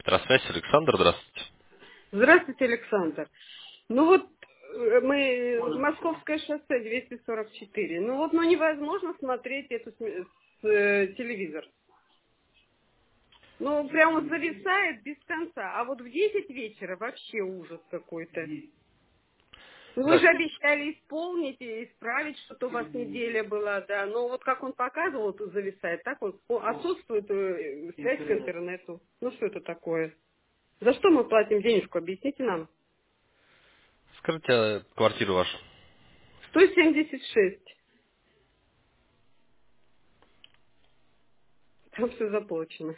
Здравствуйте, Александр, здравствуйте. Здравствуйте, Александр. Ну вот мы Московское шоссе 244. Ну вот, невозможно смотреть телевизор. Ну, прямо зависает без конца. А вот в 10 вечера вообще ужас какой-то. Ну, вы Да, же обещали исполнить и исправить, что-то у вас неделя была, да. Но вот как он показывал, тут зависает, так вот отсутствует связь к интернету. Ну, что это такое? За что мы платим денежку? Объясните нам. скажите квартиру вашу. 176. Там все заплачено.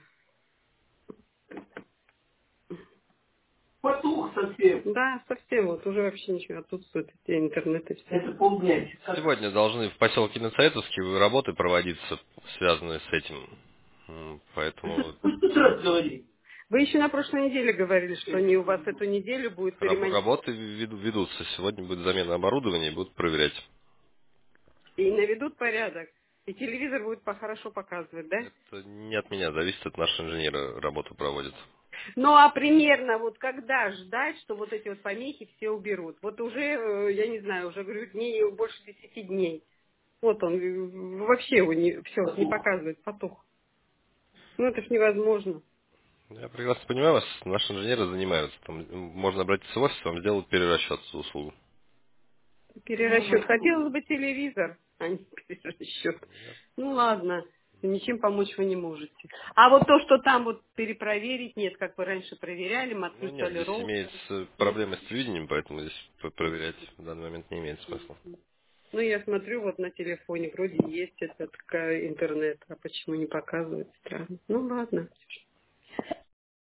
Потух Совсем. совсем. Да, совсем. Вот уже вообще ничего отсутствует. Эти интернеты все. Это полдня. Сегодня должны в поселке Нацаэтовский работы проводиться, связанные с этим. Поэтому Пусть тут раз говори. Вы еще на прошлой неделе говорили, что они у вас эту неделю будут работы ведутся. Сегодня будет замена оборудования и будут проверять. и наведут порядок. И телевизор будет хорошо показывать, да? Это не от меня зависит, от нашего инженера работу проводит. Ну а примерно вот когда ждать, что вот эти вот помехи все уберут? Вот уже, я не знаю, уже говорю, дней больше 10 дней. Вот он вообще его не, все, не показывает, потух. Ну это ж невозможно. Я прекрасно понимаю вас, наши инженеры занимаются. Там можно обратиться в офис, вам сделают перерасчет за услугу. Перерасчет. Хотелось бы телевизор, а не перерасчет. Ну ладно, ничем помочь вы не можете. А вот то, что там вот перепроверить, нет, как вы раньше проверяли, Ну нет, Матвей здесь Роу, имеется нет. проблемы с телевидением, поэтому здесь проверять в данный момент не имеет смысла. Ну, я смотрю, вот на телефоне вроде есть этот интернет, а почему не показывает? Странно. Ну, ладно.